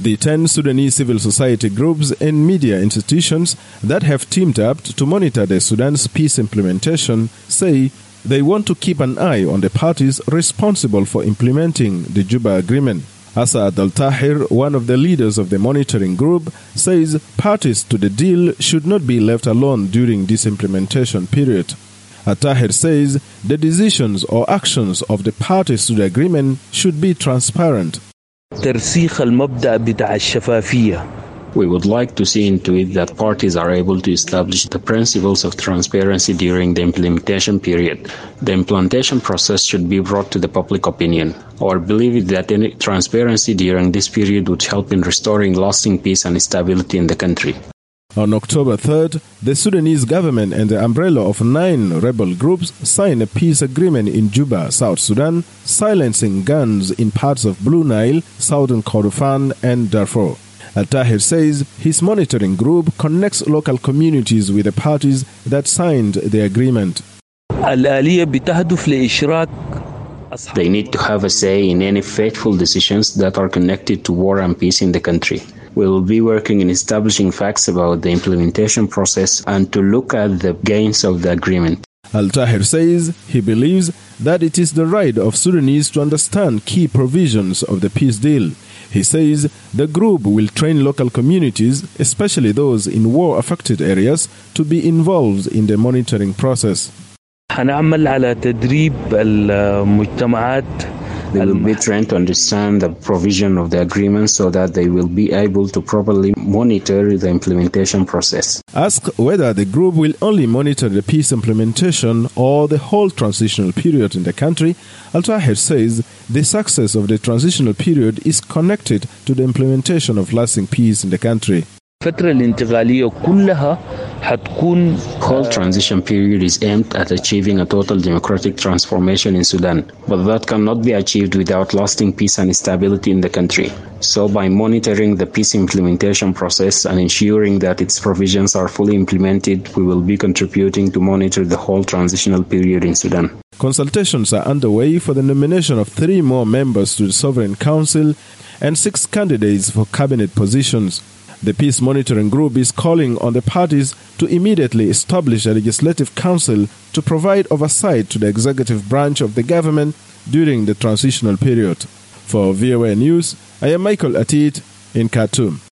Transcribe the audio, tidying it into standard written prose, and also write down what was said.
The 10 Sudanese civil society groups and media institutions that have teamed up to monitor the Sudan's peace implementation say they want to keep an eye on the parties responsible for implementing the Juba Agreement. Asad Al-Tahir, one of the leaders of the monitoring group, says parties to the deal should not be left alone during this implementation period. Al-Tahir says the decisions or actions of the parties to the agreement should be transparent. We would like to see into it that parties are able to establish the principles of transparency during the implementation period. The implementation process should be brought to the public opinion. Our belief is that any transparency during this period would help in restoring lasting peace and stability in the country. On October 3rd, the Sudanese government and the umbrella of 9 rebel groups signed a peace agreement in Juba, South Sudan, silencing guns in parts of Blue Nile, Southern Kordofan and Darfur. Al-Tahir says his monitoring group connects local communities with the parties that signed the agreement. They need to have a say in any fateful decisions that are connected to war and peace in the country. We will be working in establishing facts about the implementation process and to look at the gains of the agreement. Al-Tahir says he believes that it is the right of Sudanese to understand key provisions of the peace deal. He says the group will train local communities, especially those in war-affected areas, to be involved in the monitoring process. They will be trained to understand the provision of the agreement so that they will be able to properly monitor the implementation process. Asked whether the group will only monitor the peace implementation or the whole transitional period in the country, Al-Tahir says the success of the transitional period is connected to the implementation of lasting peace in the country. Whole transition period is aimed at achieving a total democratic transformation in Sudan, but that cannot be achieved without lasting peace and stability in the country. So by monitoring the peace implementation process and ensuring that its provisions are fully implemented, we will be contributing to monitor the whole transitional period in Sudan. Consultations are underway for the nomination of 3 more members to the Sovereign Council and 6 candidates for cabinet positions. The Peace Monitoring Group is calling on the parties to immediately establish a legislative council to provide oversight to the executive branch of the government during the transitional period. For VOA News, I am Michael Atit in Khartoum.